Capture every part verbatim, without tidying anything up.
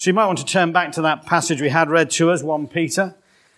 So you might want to turn back to that passage we had read to us, First Peter.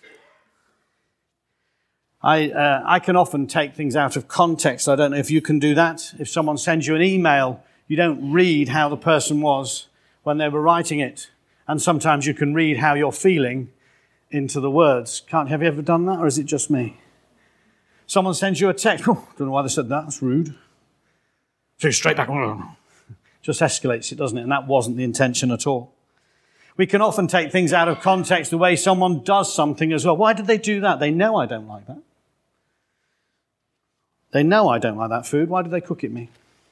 I, uh, I can often take things out of context. I don't know if you can do that. If someone sends you an email, you don't read how the person was when they were writing it. And sometimes you can read how you're feeling into the words. Can't, have you ever done that, or is it just me? Someone sends you a text. Oh, don't know why they said that. That's rude. So straight back. Just escalates it, doesn't it? And that wasn't the intention at all. We can often take things out of context the way someone does something as well. Why did they do that? They know I don't like that. They know I don't like that food. Why did they cook it me?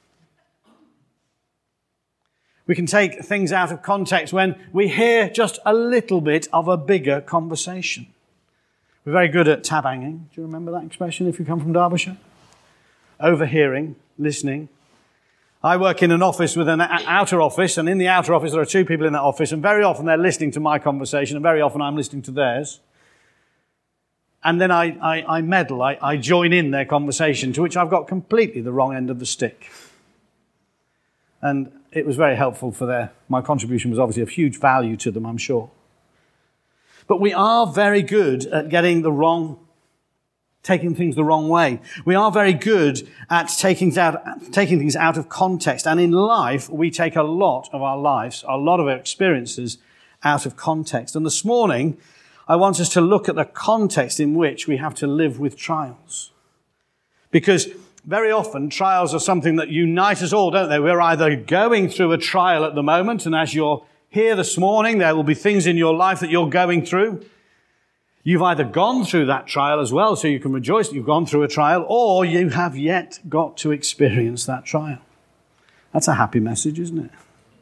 We can take things out of context when we hear just a little bit of a bigger conversation. We're very good at tab hanging. Do you remember that expression if you come from Derbyshire? Overhearing, listening. I work in an office with an outer office, and in the outer office there are two people in that office, and very often they're listening to my conversation, and very often I'm listening to theirs. And then I, I, I meddle, I, I join in their conversation, to which I've got completely the wrong end of the stick. And it was very helpful for their, my contribution was obviously of huge value to them, I'm sure. But we are very good at getting the wrong, taking things the wrong way. We are very good at taking things out, taking things out of context. And in life, we take a lot of our lives, a lot of our experiences out of context. And this morning, I want us to look at the context in which we have to live with trials. Because very often, trials are something that unite us all, don't they? We're either going through a trial at the moment, and as you're here this morning, there will be things in your life that you're going through. You've either gone through that trial as well, so you can rejoice that you've gone through a trial, or you have yet got to experience that trial. That's a happy message, isn't it?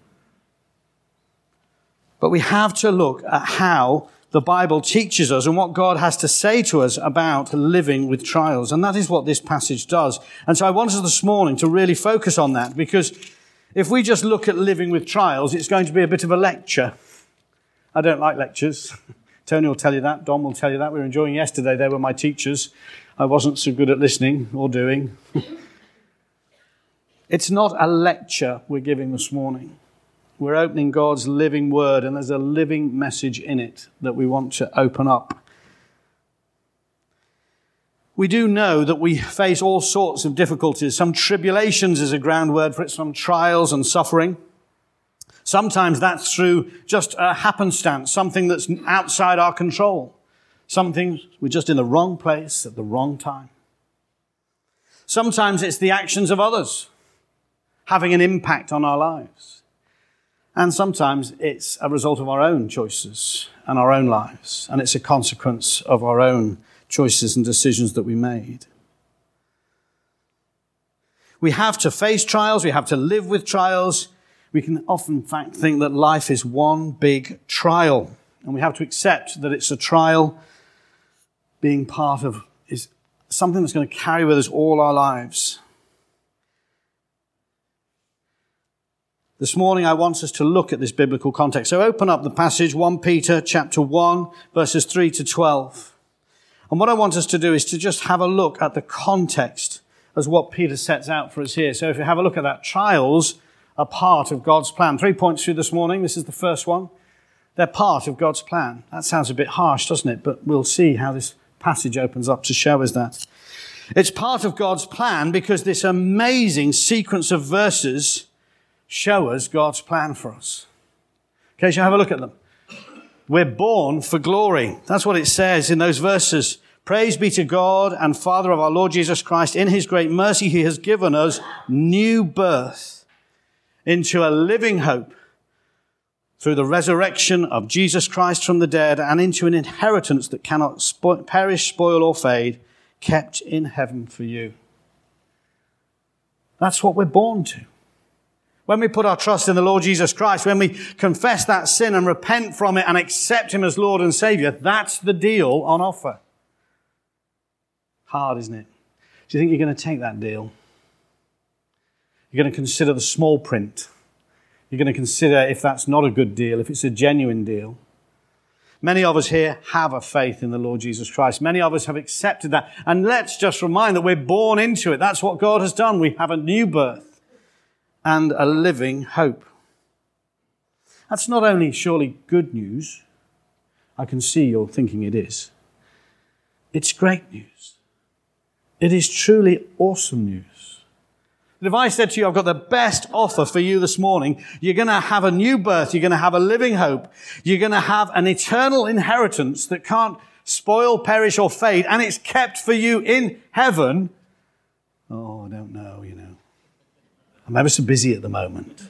But we have to look at how the Bible teaches us and what God has to say to us about living with trials. And that is what this passage does. And so I want us this morning to really focus on that, because if we just look at living with trials, it's going to be a bit of a lecture. I don't like lectures. Tony will tell you that. Don will tell you that. We were enjoying yesterday. They were my teachers. I wasn't so good at listening or doing. It's not a lecture we're giving this morning. We're opening God's living word, and there's a living message in it that we want to open up. We do know that we face all sorts of difficulties. Some tribulations is a ground word for it, some trials and suffering. Sometimes that's through just a happenstance, something that's outside our control. Something we're just in the wrong place at the wrong time. Sometimes it's the actions of others having an impact on our lives. And sometimes it's a result of our own choices and our own lives. And it's a consequence of our own choices and decisions that we made. We have to face trials. We have to live with trials. We can often, in fact, think that life is one big trial. And we have to accept that it's a trial being part of, is something that's going to carry with us all our lives. This morning, I want us to look at this biblical context. So open up the passage, First Peter chapter one, verses three to twelve. And what I want us to do is to just have a look at the context as what Peter sets out for us here. So if you have a look at that, trials are part of God's plan. Three points through this morning. This is the first one. They're part of God's plan. That sounds a bit harsh, doesn't it? But we'll see how this passage opens up to show us that. It's part of God's plan because this amazing sequence of verses show us God's plan for us. Okay, so have a look at them. We're born for glory. That's what it says in those verses. Praise be to God and Father of our Lord Jesus Christ. In his great mercy, he has given us new birth into a living hope through the resurrection of Jesus Christ from the dead, and into an inheritance that cannot spo- perish, spoil, or fade, kept in heaven for you. That's what we're born to. When we put our trust in the Lord Jesus Christ, when we confess that sin and repent from it and accept him as Lord and Savior, that's the deal on offer. Hard, isn't it? Do you think you're going to take that deal? You're going to consider the small print. You're going to consider if that's not a good deal, if it's a genuine deal. Many of us here have a faith in the Lord Jesus Christ. Many of us have accepted that. And let's just remind that we're born into it. That's what God has done. We have a new birth and a living hope. That's not only surely good news. I can see you're thinking it is. It's great news. It is truly awesome news. But if I said to you, I've got the best offer for you this morning, you're going to have a new birth, you're going to have a living hope, you're going to have an eternal inheritance that can't spoil, perish, or fade, and it's kept for you in heaven. Oh, I don't know, you know. I'm ever so busy at the moment.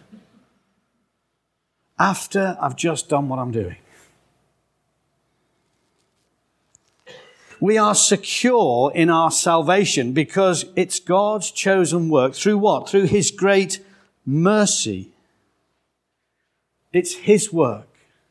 After I've just done what I'm doing. We are secure in our salvation because it's God's chosen work. Through what? Through His great mercy. It's His work.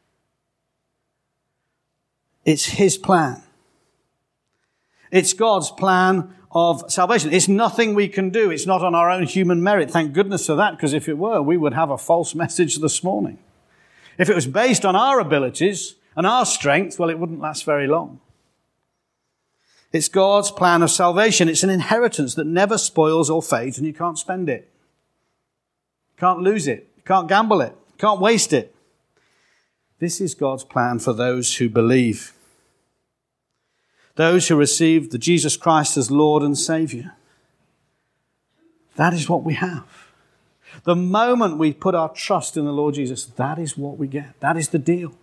It's His plan. It's God's plan of salvation. It's nothing we can do. It's not on our own human merit. Thank goodness for that, because if it were, we would have a false message this morning. If it was based on our abilities and our strength, well, it wouldn't last very long. It's God's plan of salvation. It's an inheritance that never spoils or fades, and you can't spend it. You can't lose it. You can't gamble it. You can't waste it. This is God's plan for those who believe. Those who receive the Jesus Christ as Lord and Savior. That is what we have. The moment we put our trust in the Lord Jesus, that is what we get. That is the deal.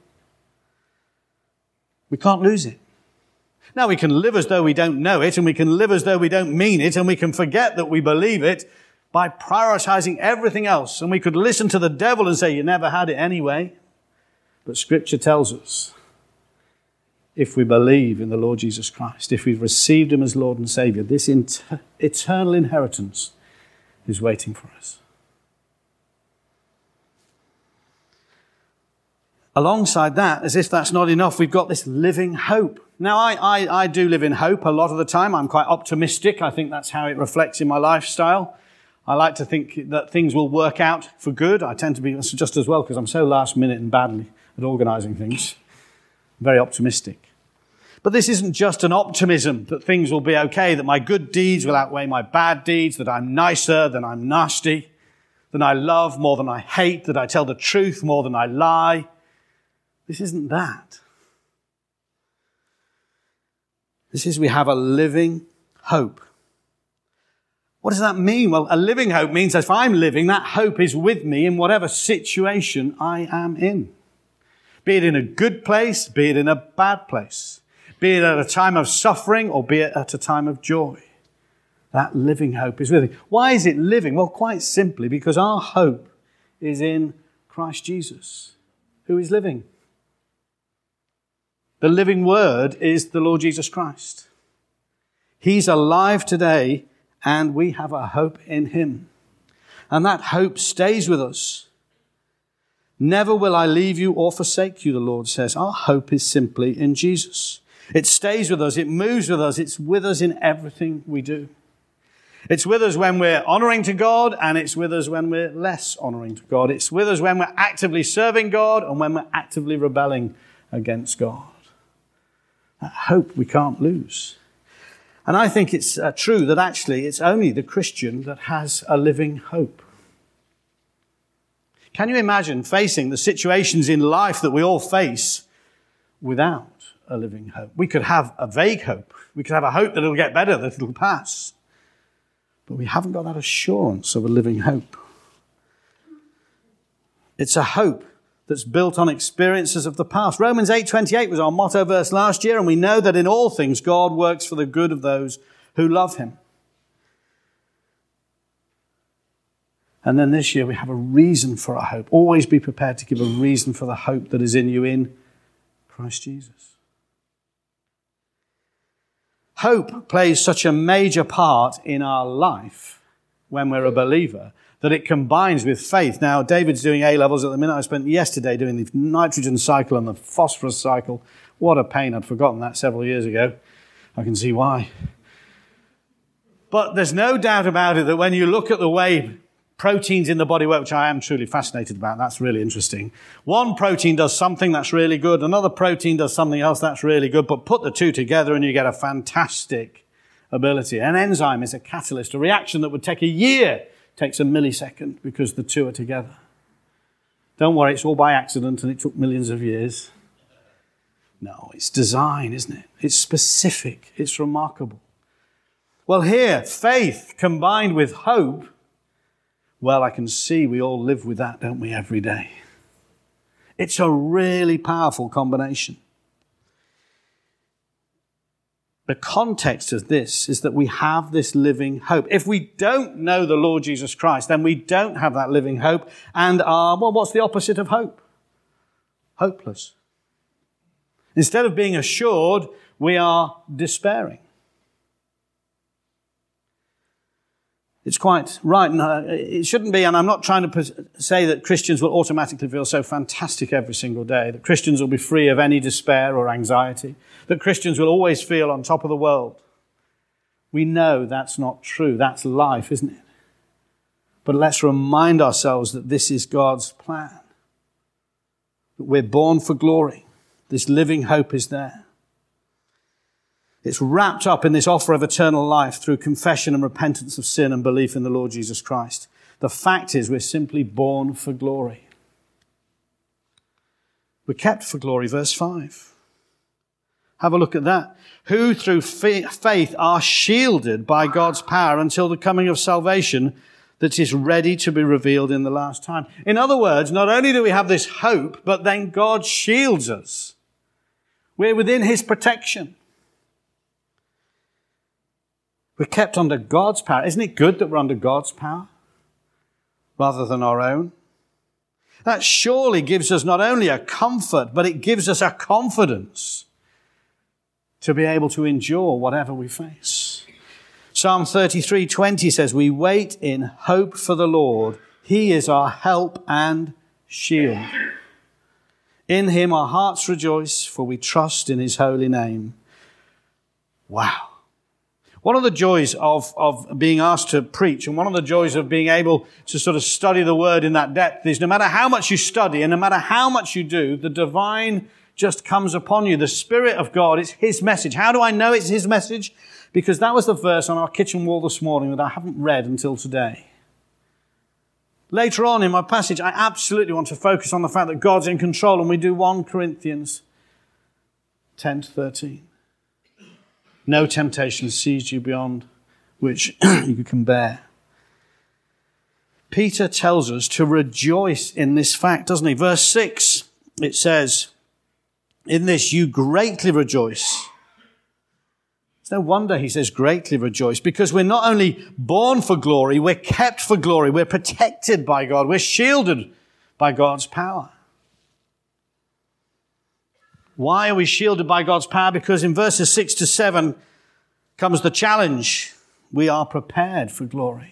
We can't lose it. Now, we can live as though we don't know it, and we can live as though we don't mean it, and we can forget that we believe it by prioritizing everything else. And we could listen to the devil and say, you never had it anyway. But Scripture tells us, if we believe in the Lord Jesus Christ, if we've received Him as Lord and Savior, this inter- eternal inheritance is waiting for us. Alongside that, as if that's not enough, we've got this living hope. Now, I, I, I do live in hope a lot of the time. I'm quite optimistic. I think that's how it reflects in my lifestyle. I like to think that things will work out for good. I tend to be just as well because I'm so last minute and badly at organising things. I'm very optimistic. But this isn't just an optimism that things will be okay, that my good deeds will outweigh my bad deeds, that I'm nicer than I'm nasty, that I love more than I hate, that I tell the truth more than I lie. This isn't that. This is we have a living hope. What does that mean? Well, a living hope means that if I'm living, that hope is with me in whatever situation I am in. Be it in a good place, be it in a bad place. Be it at a time of suffering or be it at a time of joy. That living hope is with me. Why is it living? Well, quite simply because our hope is in Christ Jesus, who is living. The living Word is the Lord Jesus Christ. He's alive today, and we have a hope in Him. And that hope stays with us. Never will I leave you or forsake you, the Lord says. Our hope is simply in Jesus. It stays with us, it moves with us, it's with us in everything we do. It's with us when we're honouring to God, and it's with us when we're less honouring to God. It's with us when we're actively serving God and when we're actively rebelling against God. That hope we can't lose. And I think it's uh, true that actually it's only the Christian that has a living hope. Can you imagine facing the situations in life that we all face without a living hope? We could have a vague hope. We could have a hope that it'll get better, that it'll pass. But we haven't got that assurance of a living hope. It's a hope that's built on experiences of the past. Romans eight twenty-eight was our motto verse last year, and we know that in all things God works for the good of those who love Him. And then this year we have a reason for our hope. Always be prepared to give a reason for the hope that is in you in Christ Jesus. Hope plays such a major part in our life when we're a believer that it combines with faith. Now, David's doing A-levels at the minute. I spent yesterday doing the nitrogen cycle and the phosphorus cycle. What a pain. I'd forgotten that several years ago. I can see why. But there's no doubt about it that when you look at the way proteins in the body work, which I am truly fascinated about, that's really interesting. One protein does something that's really good. Another protein does something else that's really good. But put the two together and you get a fantastic ability. An enzyme is a catalyst. A reaction that would take a year takes a millisecond because the two are together. Don't worry, it's all by accident and it took millions of years. No, it's design, isn't it? It's specific. It's remarkable. Well, here, faith combined with hope, well, I can see we all live with that, don't we, every day? It's a really powerful combination. The context of this is that we have this living hope. If we don't know the Lord Jesus Christ, then we don't have that living hope and are, well, what's the opposite of hope? Hopeless. Instead of being assured, we are despairing. It's quite right, and uh, it shouldn't be, and I'm not trying to pos- say that Christians will automatically feel so fantastic every single day, that Christians will be free of any despair or anxiety, that Christians will always feel on top of the world. We know that's not true. That's life, isn't it? But let's remind ourselves that this is God's plan. That we're born for glory. This living hope is there. It's wrapped up in this offer of eternal life through confession and repentance of sin and belief in the Lord Jesus Christ. The fact is, we're simply born for glory. We're kept for glory, verse five. Have a look at that. Who through faith are shielded by God's power until the coming of salvation that is ready to be revealed in the last time. In other words, not only do we have this hope, but then God shields us. We're within his protection. We're kept under God's power. Isn't it good that we're under God's power rather than our own? That surely gives us not only a comfort, but it gives us a confidence to be able to endure whatever we face. Psalm thirty-three twenty says, we wait in hope for the Lord. He is our help and shield. In him our hearts rejoice, for we trust in his holy name. Wow. One of the joys of, of being asked to preach, and one of the joys of being able to sort of study the word in that depth, is no matter how much you study and no matter how much you do, the divine just comes upon you. The Spirit of God, it's his message. How do I know it's his message? Because that was the verse on our kitchen wall this morning that I haven't read until today. Later on in my passage, I absolutely want to focus on the fact that God's in control, and we do First Corinthians ten to thirteen. No temptation seized you beyond which you can bear. Peter tells us to rejoice in this fact, doesn't he? Verse six, it says, in this you greatly rejoice. It's no wonder he says greatly rejoice, because we're not only born for glory, we're kept for glory. We're protected by God. We're shielded by God's power. Why are we shielded by God's power? Because in verses six to seven comes the challenge. We are prepared for glory.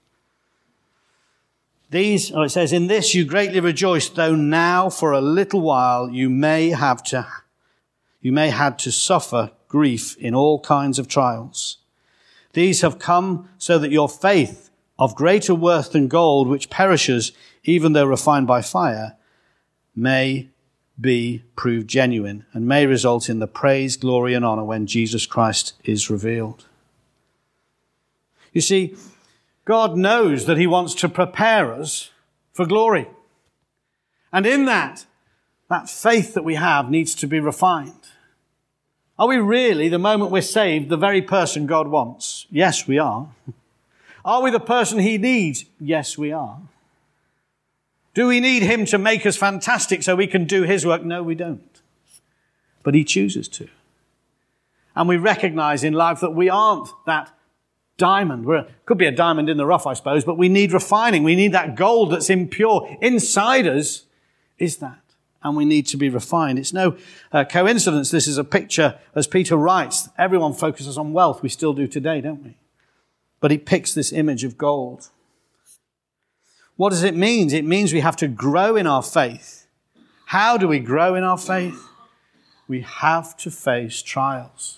These, oh, it says, in this you greatly rejoice, though now for a little while you may have to, you may have to suffer grief in all kinds of trials. These have come so that your faith, of greater worth than gold, which perishes even though refined by fire, may be proved genuine and may result in the praise, glory, and honor when Jesus Christ is revealed. You see, God knows that he wants to prepare us for glory. And in that, that faith that we have needs to be refined. Are we really, the moment we're saved, the very person God wants? Yes, we are. Are we the person he needs? Yes, we are. Do we need him to make us fantastic so we can do his work? No, we don't. But he chooses to. And we recognize in life that we aren't that diamond. We could be a diamond in the rough, I suppose, but we need refining. We need that gold that's impure. Inside us is that. And we need to be refined. It's no uh, coincidence. This is a picture, as Peter writes, everyone focuses on wealth. We still do today, don't we? But he picks this image of gold. What does it mean? It means we have to grow in our faith. How do we grow in our faith? We have to face trials.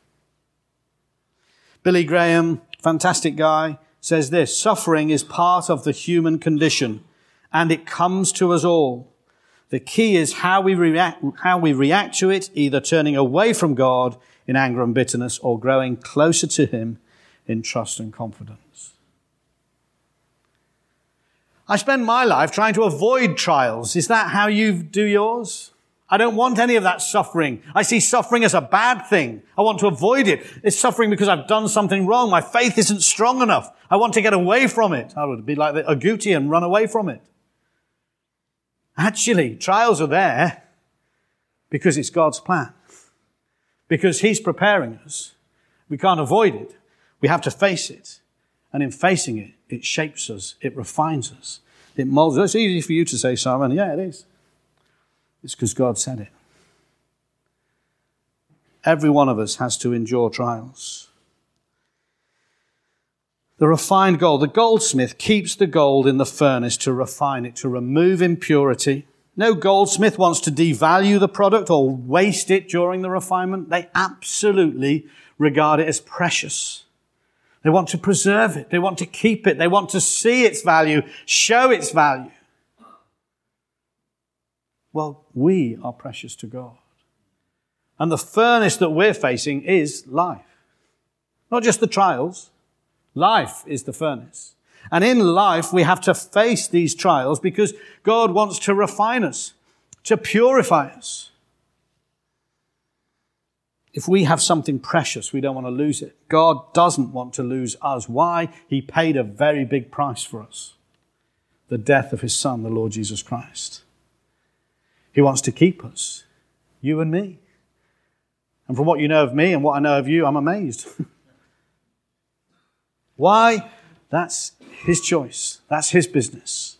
Billy Graham, fantastic guy, says this: suffering is part of the human condition, and it comes to us all. The key is how we react, how we react to it, either turning away from God in anger and bitterness or growing closer to him in trust and confidence. I spend my life trying to avoid trials. Is that how you do yours? I don't want any of that suffering. I see suffering as a bad thing. I want to avoid it. It's suffering because I've done something wrong. My faith isn't strong enough. I want to get away from it. I would be like the agouti and run away from it. Actually, trials are there because it's God's plan. Because He's preparing us. We can't avoid it. We have to face it. And in facing it, it shapes us. It refines us. It molds us. It's easy for you to say, Simon. Yeah, it is. It's because God said it. Every one of us has to endure trials. The refined gold. The goldsmith keeps the gold in the furnace to refine it, to remove impurity. No goldsmith wants to devalue the product or waste it during the refinement. They absolutely regard it as precious. They want to preserve it. They want to keep it. They want to see its value, show its value. Well, we are precious to God. And the furnace that we're facing is life. Not just the trials. Life is the furnace. And in life, we have to face these trials because God wants to refine us, to purify us. If we have something precious, we don't want to lose it. God doesn't want to lose us. Why? He paid a very big price for us. The death of His Son, the Lord Jesus Christ. He wants to keep us, you and me. And from what you know of me and what I know of you, I'm amazed. Why? That's His choice. That's His business.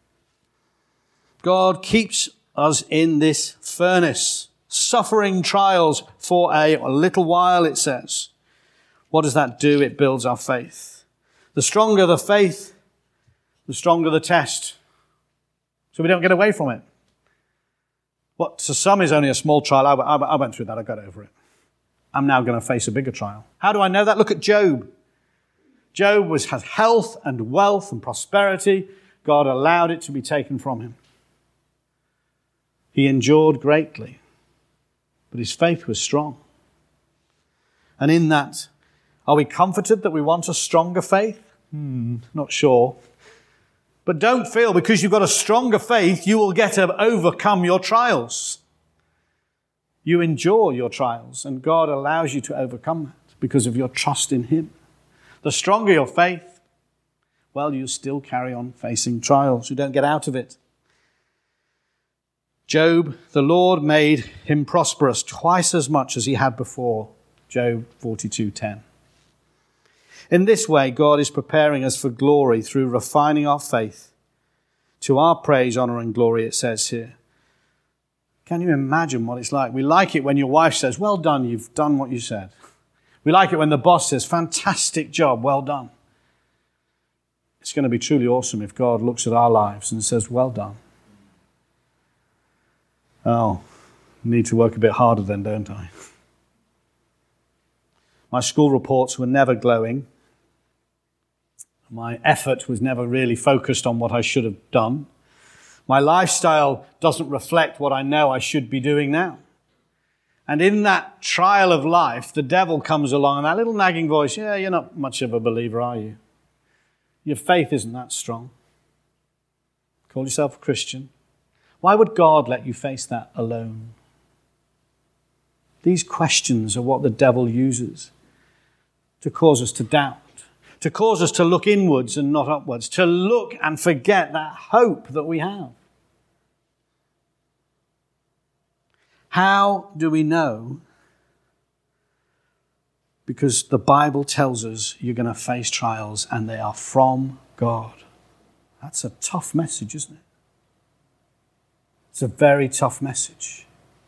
God keeps us in this furnace, suffering trials for a little while, it says. What does that do? It builds our faith. The stronger the faith, the stronger the test. So we don't get away from it. What to some is only a small trial. I, I, I went through that. I got over it. I'm now going to face a bigger trial. How do I know that? Look at Job. Job was, has health and wealth and prosperity. God allowed it to be taken from him. He endured greatly, but his faith was strong. And in that, are we comforted that we want a stronger faith? Hmm, not sure. But don't feel because you've got a stronger faith, you will get to overcome your trials. You endure your trials, and God allows you to overcome that because of your trust in Him. The stronger your faith, well, you still carry on facing trials. You don't get out of it. Job, the Lord made him prosperous twice as much as he had before. Job forty-two ten. In this way, God is preparing us for glory through refining our faith to our praise, honor, and glory, it says here. Can you imagine what it's like? We like it when your wife says, well done, you've done what you said. We like it when the boss says, fantastic job, well done. It's going to be truly awesome if God looks at our lives and says, well done. Oh, I need to work a bit harder then, don't I? My school reports were never glowing. My effort was never really focused on what I should have done. My lifestyle doesn't reflect what I know I should be doing now. And in that trial of life, the devil comes along and that little nagging voice, yeah, you're not much of a believer, are you? Your faith isn't that strong. Call yourself a Christian. Why would God let you face that alone? These questions are what the devil uses to cause us to doubt, to cause us to look inwards and not upwards, to look and forget that hope that we have. How do we know? Because the Bible tells us you're going to face trials and they are from God. That's a tough message, isn't it? It's a very tough message.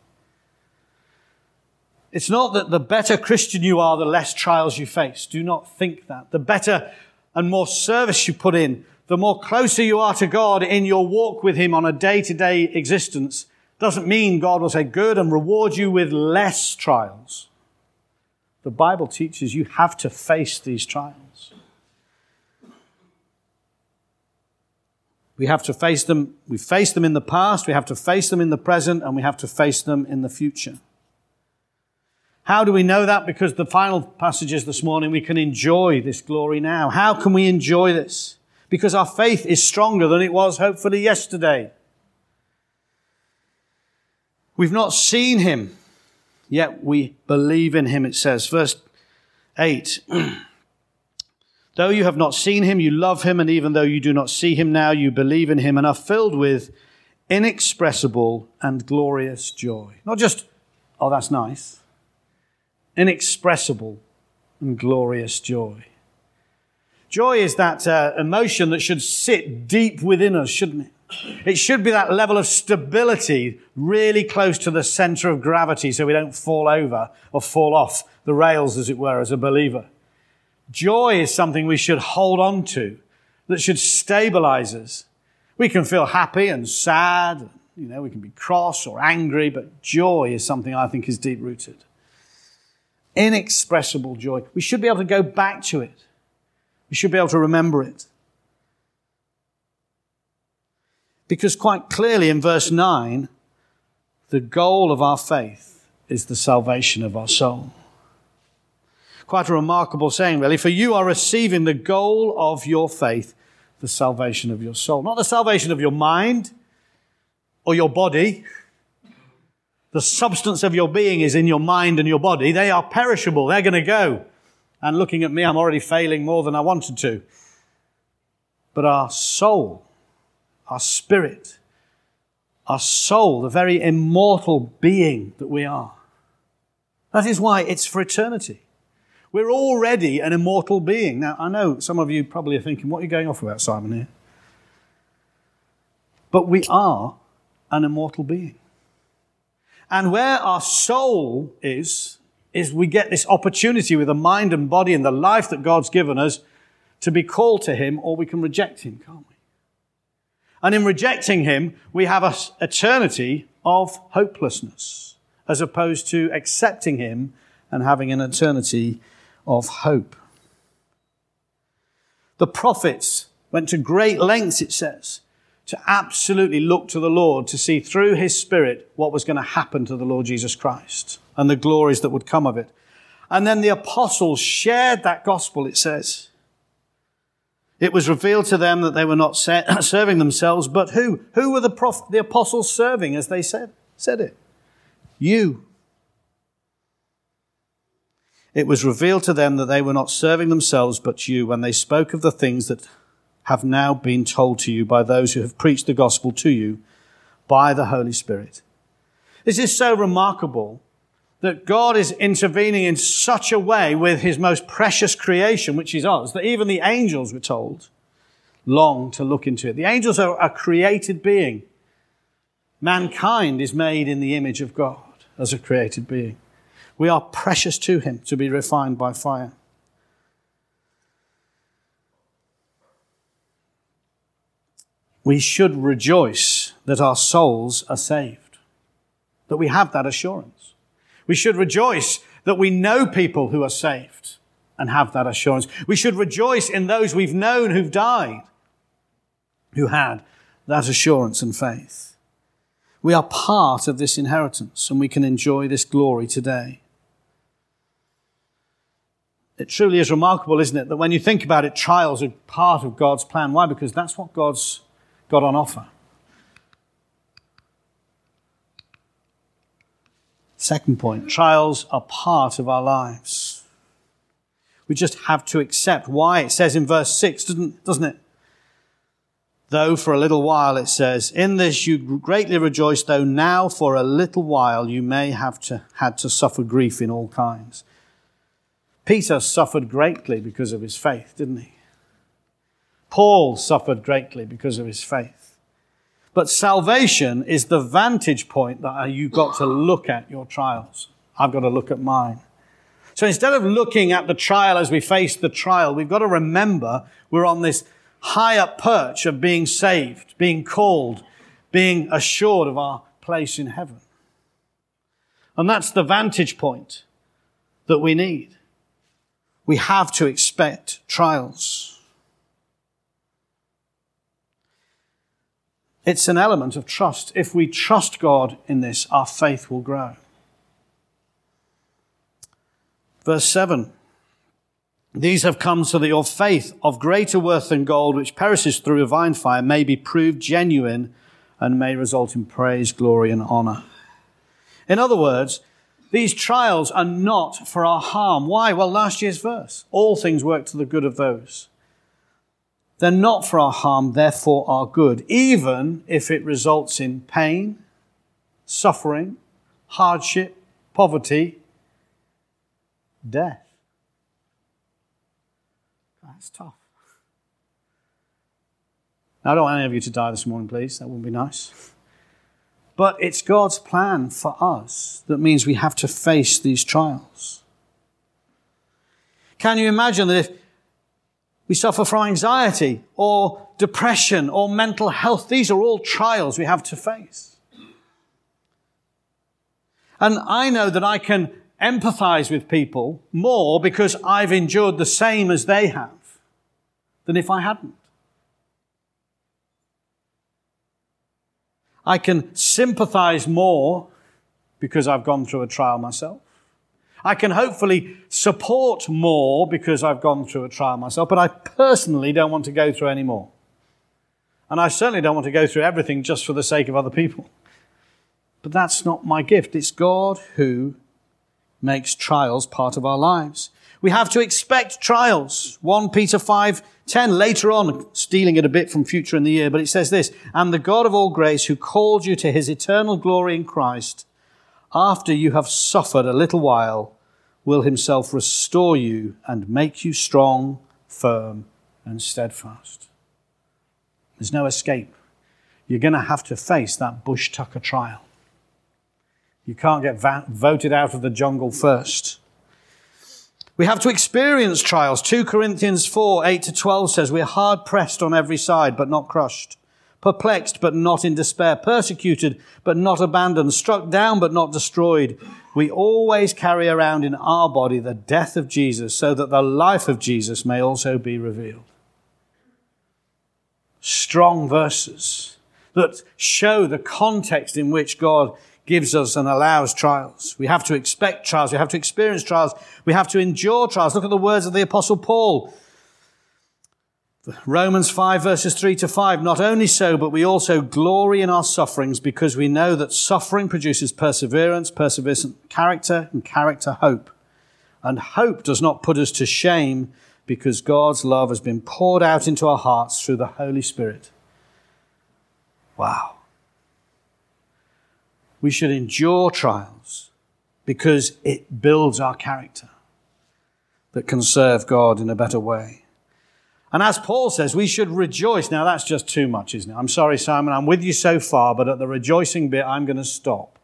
It's not that the better Christian you are, the less trials you face. Do not think that. The better and more service you put in, the more closer you are to God in your walk with Him on a day-to-day existence, doesn't mean God will say good and reward you with less trials. The Bible teaches you have to face these trials. We have to face them. We face them in the past, we have to face them in the present, and we have to face them in the future. How do we know that? Because the final passages this morning, we can enjoy this glory now. How can we enjoy this? because our faith is stronger than it was hopefully yesterday. We've not seen him, yet we believe in him, it says. Verse eight. Though you have not seen him, you love him, and even though you do not see him now, you believe in him and are filled with inexpressible and glorious joy. Not just, oh, that's nice. Inexpressible and glorious joy. Joy is that uh, emotion that should sit deep within us, shouldn't it? It should be that level of stability really close to the center of gravity so we don't fall over or fall off the rails, as it were, as a believer. Joy is something we should hold on to, that should stabilize us. We can feel happy and sad, you know, we can be cross or angry, but joy is something I think is deep-rooted. Inexpressible joy. We should be able to go back to it. We should be able to remember it. Because quite clearly in verse nine, the goal of our faith is the salvation of our soul. Quite a remarkable saying, really. For you are receiving the goal of your faith, the salvation of your soul. Not the salvation of your mind or your body. The substance of your being is in your mind and your body. They are perishable. They're going to go. And looking at me, I'm already failing more than I wanted to. But our soul, our spirit, our soul, the very immortal being that we are. That is why it's for eternity. We're already an immortal being. Now, I know some of you probably are thinking, what are you going off about, Simon, here? But we are an immortal being. And where our soul is, is we get this opportunity with the mind and body and the life that God's given us to be called to him, or we can reject him, can't we? And in rejecting him, we have an eternity of hopelessness, as opposed to accepting him and having an eternity of hope. The prophets went to great lengths, it says, to absolutely look to the Lord, to see through his Spirit what was going to happen to the Lord Jesus Christ and the glories that would come of it. And then the apostles shared that gospel, it says. It was revealed to them that they were not serving themselves, but who? Who were the, prof- the apostles serving, as they said, said it? You. It was revealed to them that they were not serving themselves, but you, when they spoke of the things that have now been told to you by those who have preached the gospel to you by the Holy Spirit. This is so remarkable that God is intervening in such a way with his most precious creation, which is us, that even the angels, were told, long to look into it. The angels are a created being. Mankind is made in the image of God as a created being. We are precious to him to be refined by fire. We should rejoice that our souls are saved, that we have that assurance. We should rejoice that we know people who are saved and have that assurance. We should rejoice in those we've known who've died, who had that assurance and faith. We are part of this inheritance and we can enjoy this glory today. It truly is remarkable, isn't it, that when you think about it, trials are part of God's plan. Why? Because that's what God's got on offer. Second point, trials are part of our lives. We just have to accept why. It says in verse six, doesn't, doesn't it? Though for a little while, it says, in this you greatly rejoice, though now for a little while you may have to had to suffer grief in all kinds. Peter suffered greatly because of his faith, didn't he? Paul suffered greatly because of his faith. But salvation is the vantage point that you've got to look at your trials. I've got to look at mine. So instead of looking at the trial as we face the trial, we've got to remember we're on this high up perch of being saved, being called, being assured of our place in heaven. And that's the vantage point that we need. We have to expect trials. It's an element of trust. If we trust God in this, our faith will grow. Verse seven. These have come so that your faith, of greater worth than gold, which perishes through refined fire, may be proved genuine and may result in praise, glory, and honor. In other words, these trials are not for our harm. Why? Well, last year's verse. All things work to the good of those. They're not for our harm, therefore are good, even if it results in pain, suffering, hardship, poverty, death. That's tough. Now, I don't want any of you to die this morning, please. That wouldn't be nice. But it's God's plan for us that means we have to face these trials. Can you imagine that if we suffer from anxiety or depression or mental health, these are all trials we have to face. And I know that I can empathize with people more because I've endured the same as they have than if I hadn't. I can sympathize more because I've gone through a trial myself. I can hopefully support more because I've gone through a trial myself, but I personally don't want to go through any more. And I certainly don't want to go through everything just for the sake of other people. But that's not my gift. It's God who makes trials part of our lives. We have to expect trials. First Peter five ten, later on, stealing it a bit from Future in the Year, but it says this, "And the God of all grace, who called you to his eternal glory in Christ, after you have suffered a little while, will himself restore you and make you strong, firm, and steadfast." There's no escape. You're going to have to face that Bush Tucker trial. You can't get va- voted out of the jungle first. We have to experience trials. Second Corinthians four, eight to twelve says, "We are hard pressed on every side, but not crushed. Perplexed, but not in despair. Persecuted, but not abandoned. Struck down, but not destroyed. We always carry around in our body the death of Jesus, so that the life of Jesus may also be revealed." Strong verses that show the context in which God gives us and allows trials. We have to expect trials. We have to experience trials. We have to endure trials. Look at the words of the Apostle Paul. Romans five verses three to five. "Not only so, but we also glory in our sufferings, because we know that suffering produces perseverance, perseverance character, and character hope. And hope does not put us to shame, because God's love has been poured out into our hearts through the Holy Spirit." Wow. We should endure trials because it builds our character that can serve God in a better way. And as Paul says, we should rejoice. Now that's just too much, isn't it? I'm sorry, Simon, I'm with you so far, but at the rejoicing bit, I'm going to stop.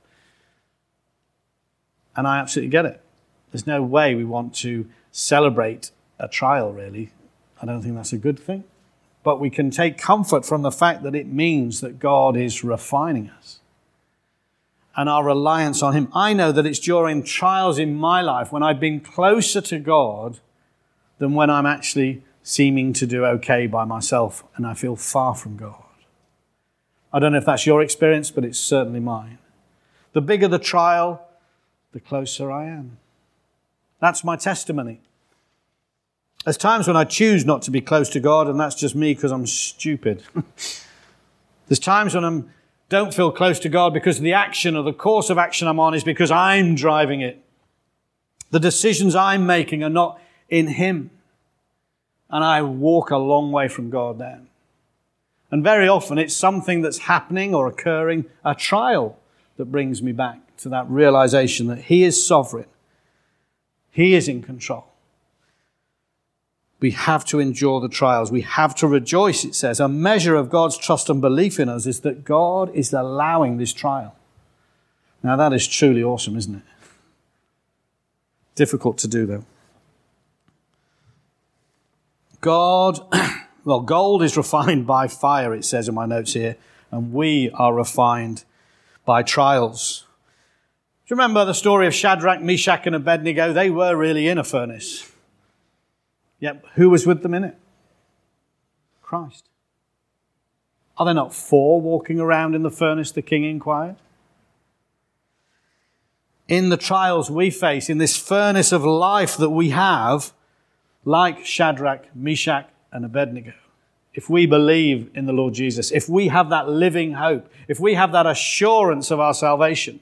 And I absolutely get it. There's no way we want to celebrate a trial, really. I don't think that's a good thing. But we can take comfort from the fact that it means that God is refining us and our reliance on him. I know that it's during trials in my life when I've been closer to God than when I'm actually seeming to do okay by myself and I feel far from God. I don't know if that's your experience, but it's certainly mine. The bigger the trial, the closer I am. That's my testimony. There's times when I choose not to be close to God, and that's just me because I'm stupid. There's times when I don't feel close to God because the action or the course of action I'm on is because I'm driving it. The decisions I'm making are not in him. And I walk a long way from God then. And very often it's something that's happening or occurring, a trial, that brings me back to that realization that he is sovereign. He is in control. We have to endure the trials. We have to rejoice, it says. A measure of God's trust and belief in us is that God is allowing this trial. Now that is truly awesome, isn't it? Difficult to do, though. God, well, gold is refined by fire, it says in my notes here, and we are refined by trials. Do you remember the story of Shadrach, Meshach, and Abednego? They were really in a furnace. Yet, who was with them in it? Christ. Are there not four walking around in the furnace, the king inquired? In the trials we face, in this furnace of life that we have, like Shadrach, Meshach, and Abednego, if we believe in the Lord Jesus, if we have that living hope, if we have that assurance of our salvation,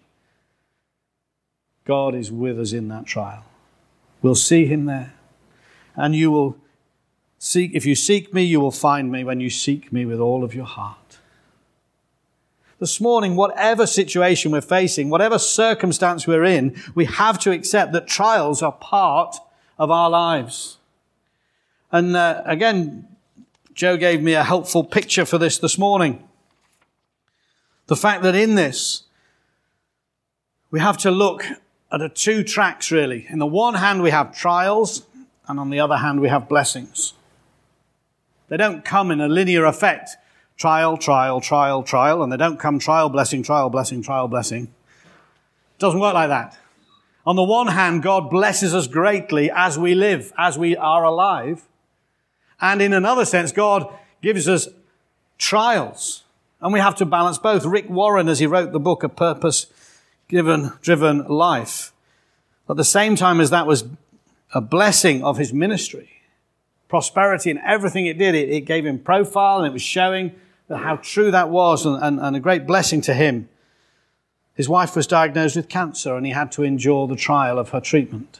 God is with us in that trial. We'll see him there. And you will seek, if you seek me, you will find me when you seek me with all of your heart. This morning, whatever situation we're facing, whatever circumstance we're in, we have to accept that trials are part of our lives. And uh, again, Joe gave me a helpful picture for this this morning. The fact that in this, we have to look at the two tracks really. In the one hand, we have trials, and on the other hand, we have blessings. They don't come in a linear effect. Trial, trial, trial, trial, and they don't come trial, blessing, trial, blessing, trial, blessing. It doesn't work like that. On the one hand, God blesses us greatly as we live, as we are alive. And in another sense, God gives us trials. And we have to balance both. Rick Warren, as he wrote the book, A Purpose-Given Driven Life, at the same time as that was a blessing of his ministry, prosperity and everything it did, it, it gave him profile and it was showing how true that was and, and, and a great blessing to him. His wife was diagnosed with cancer and he had to endure the trial of her treatment.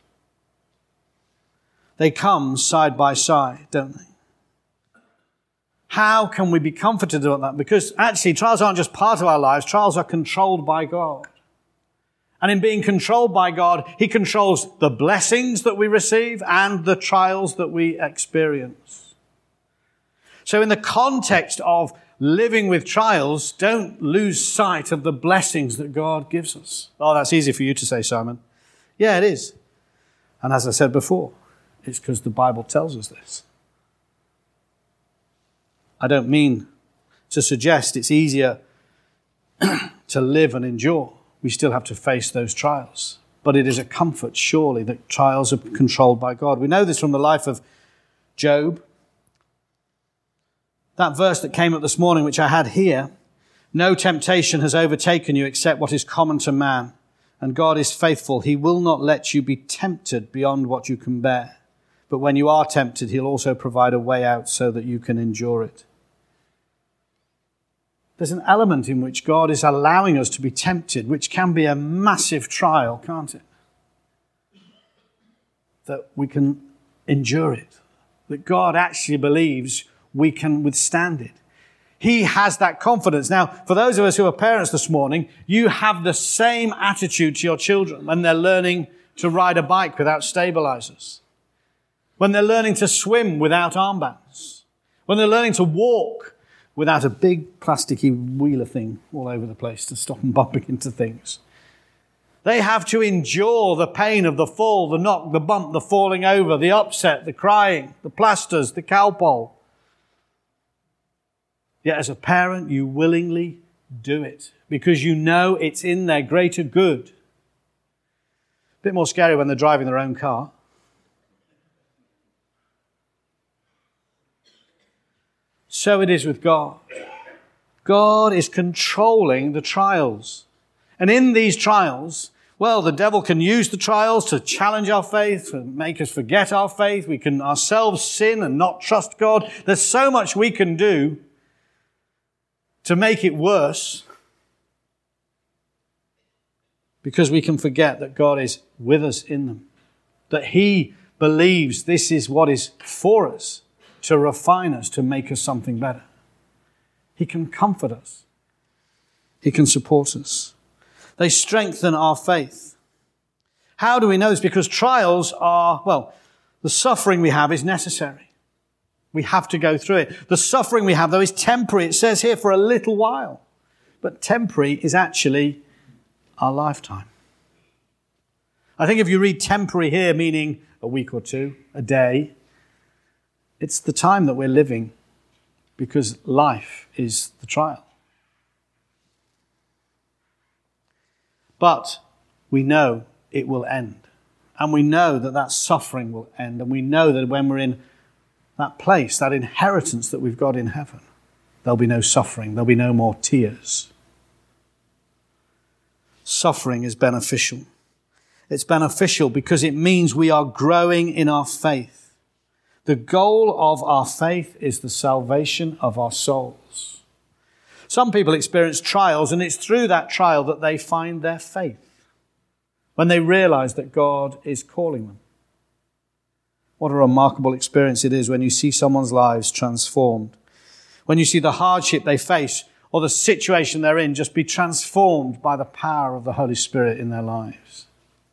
They come side by side, don't they? How can we be comforted about that? Because actually trials aren't just part of our lives, trials are controlled by God. And in being controlled by God, he controls the blessings that we receive and the trials that we experience. So in the context of living with trials, don't lose sight of the blessings that God gives us. Oh, that's easy for you to say, Simon. Yeah, it is. And as I said before, it's because the Bible tells us this. I don't mean to suggest it's easier to live and endure. We still have to face those trials. But it is a comfort, surely, that trials are controlled by God. We know this from the life of Job. That verse that came up this morning, which I had here, no temptation has overtaken you except what is common to man. And God is faithful. He will not let you be tempted beyond what you can bear. But when you are tempted, he'll also provide a way out so that you can endure it. There's an element in which God is allowing us to be tempted, which can be a massive trial, can't it? That we can endure it. That God actually believes we can withstand it. He has that confidence. Now, for those of us who are parents this morning, you have the same attitude to your children when they're learning to ride a bike without stabilizers. When they're learning to swim without armbands. When they're learning to walk without a big plasticky wheeler thing all over the place to stop them bumping into things. They have to endure the pain of the fall, the knock, the bump, the falling over, the upset, the crying, the plasters, the cowpole. Yet as a parent, you willingly do it because you know it's in their greater good. A bit more scary when they're driving their own car. So it is with God. God is controlling the trials. And in these trials, well, the devil can use the trials to challenge our faith, to make us forget our faith. We can ourselves sin and not trust God. There's so much we can do to make it worse because we can forget that God is with us in them. That he believes this is what is for us, to refine us, to make us something better. He can comfort us. He can support us. They strengthen our faith. How do we know this? Because trials are, well, the suffering we have is necessary. We have to go through it. The suffering we have, though, is temporary. It says here for a little while. But temporary is actually our lifetime. I think if you read temporary here, meaning a week or two, a day, it's the time that we're living because life is the trial. But we know it will end. And we know that that suffering will end. And we know that when we're in that place, that inheritance that we've got in heaven, there'll be no suffering. There'll be no more tears. Suffering is beneficial. It's beneficial because it means we are growing in our faith. The goal of our faith is the salvation of our souls. Some people experience trials, and it's through that trial that they find their faith, when they realize that God is calling them. What a remarkable experience it is when you see someone's lives transformed. When you see the hardship they face or the situation they're in just be transformed by the power of the Holy Spirit in their lives.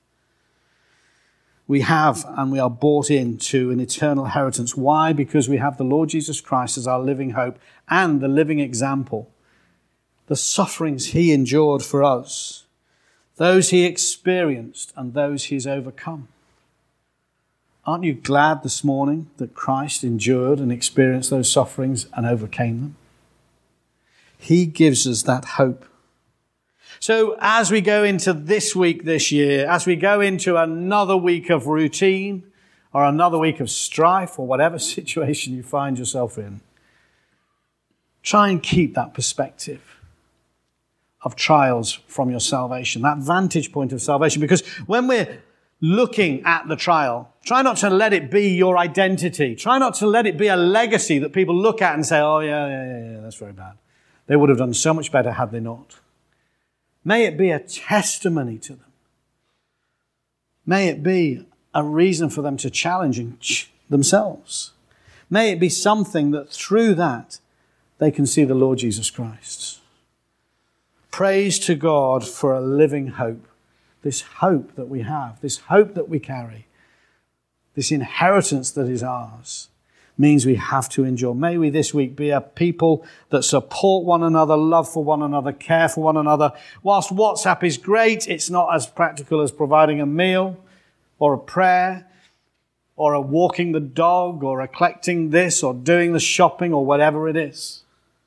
We have and we are bought into an eternal inheritance. Why? Because we have the Lord Jesus Christ as our living hope and the living example. The sufferings he endured for us, those he experienced and those he's overcome. Aren't you glad this morning that Christ endured and experienced those sufferings and overcame them? He gives us that hope. So as we go into this week this year, as we go into another week of routine or another week of strife or whatever situation you find yourself in, try and keep that perspective of trials from your salvation, that vantage point of salvation. Because when we're looking at the trial, try not to let it be your identity. Try not to let it be a legacy that people look at and say, oh, yeah, yeah, yeah, yeah, that's very bad. They would have done so much better had they not. May it be a testimony to them. May it be a reason for them to challenge themselves. May it be something that through that they can see the Lord Jesus Christ. Praise to God for a living hope. This hope that we have, this hope that we carry, this inheritance that is ours, means we have to endure. May we this week be a people that support one another, love for one another, care for one another. Whilst WhatsApp is great, it's not as practical as providing a meal or a prayer or a walking the dog or a collecting this or doing the shopping or whatever it is.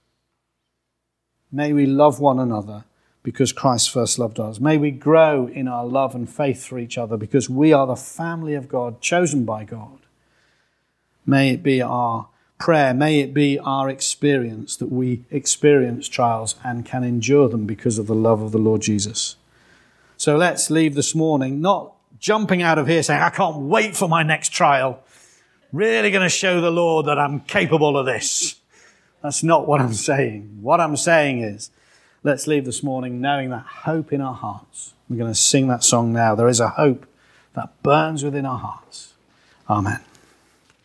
May we love one another because Christ first loved us. May we grow in our love and faith for each other because we are the family of God, chosen by God. May it be our prayer, may it be our experience that we experience trials and can endure them because of the love of the Lord Jesus. So let's leave this morning not jumping out of here saying, I can't wait for my next trial. Really going to show the Lord that I'm capable of this. That's not what I'm saying. What I'm saying is, let's leave this morning knowing that hope in our hearts. We're going to sing that song now. There is a hope that burns within our hearts. Amen.